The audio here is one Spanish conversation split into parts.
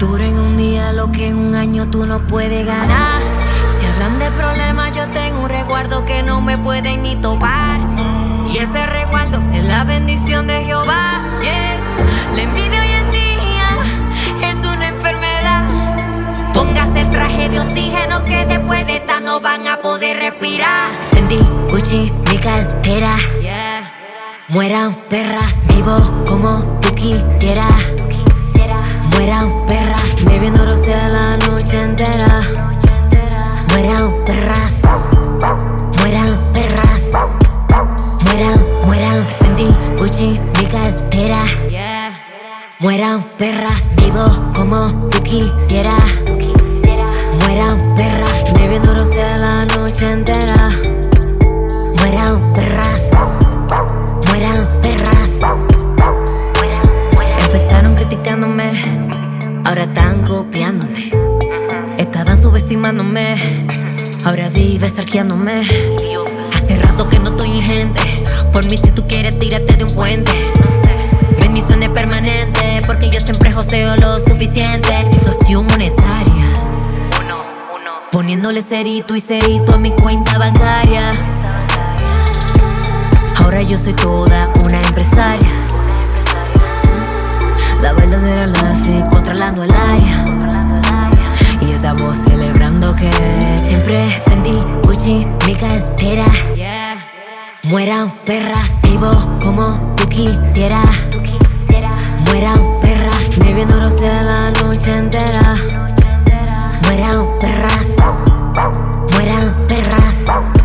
Dura en un día lo que en un año tú no puedes ganar. Si hablan de problemas, yo tengo un resguardo que no me pueden ni topar. Y ese resguardo es la bendición de Jehová. Yeah. La envidia hoy en día es una enfermedad. Póngase el traje de oxígeno que después de esta no van a poder respirar. Fendi, Gucci, mi cartera. Yeah. Mueran perras, vivo como tú quisieras. Mueran perras, bebiendo rosé la noche entera. Mueran perras, mueran perras. Mueran Fendi, Gucci, mi cartera. Mueran perras, vivo como tú quisieras. Mueran perras, bebiendo rosé la noche entera. Mueran perras, mueran perras. Empezaron criticándome, ahora están copiándome. Estaban subestimándome, ahora vive sarqueándome. Hace rato que no estoy en gente, por mí si tú quieres tírate de un puente. Bendiciones permanentes, porque yo siempre joseo lo suficiente. Situación monetaria, poniéndole cerito y cerito a mi cuenta bancaria. Ahora yo soy toda una empresaria. La verdadera Lassie controlando el área. Y estamos celebrando que siempre Fendi, Gucci, mi cartera. Mueran perras, vivo como tú quisieras. Mueran perras, bebiendo rosé la noche entera. Mueran perras, mueran perras.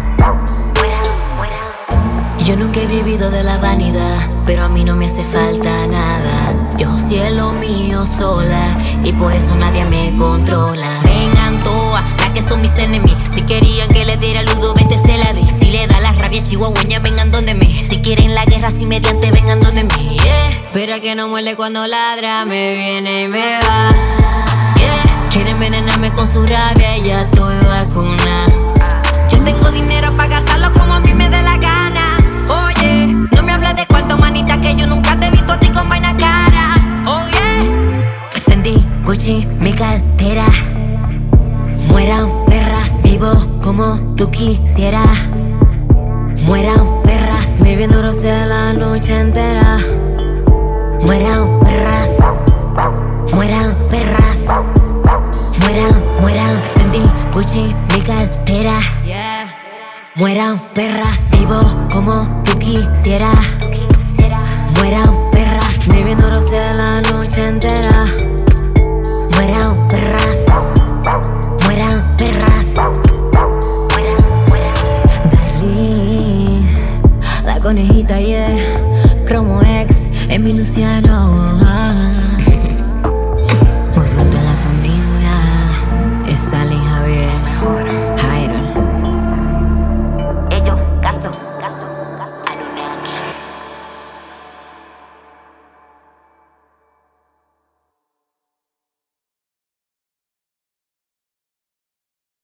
Yo nunca he vivido de la vanidad, pero a mí no me hace falta nada. Yo soy lo mío sola y por eso nadie me controla. Vengan todas las que son mis enemigos. Si querían que les diera ludo, vente se la di. Si le da la rabia chihuahueña, vengan donde mí. Si quieren la guerra sin mediante, vengan donde mí. Espera que no muele cuando ladra, me viene y me va. Quieren envenenarme con su rabia y ya estoy vacuna. Yo tengo dinero para gastarlo como a mí me dé la gana. Oye, no me hables de cuarto, manita, que yo nunca te he visto a ti con vaina cara. Oye, Fendi, Gucci, mi cartera. Mueran perras, vivo como tú quisieras. Mueran perras, bebiendo rosé la noche entera. Mueran perras, mueran perras. Mueran Fendi, Gucci, mi cartera. Mueran perras, vivo como tú quisieras. Mueran perras, bebiendo rosé la noche entera. Mueran perras, mueran perras. Darlene, la conejita, yeah. Cromo X, Emi Luciano. Nos falta la familia.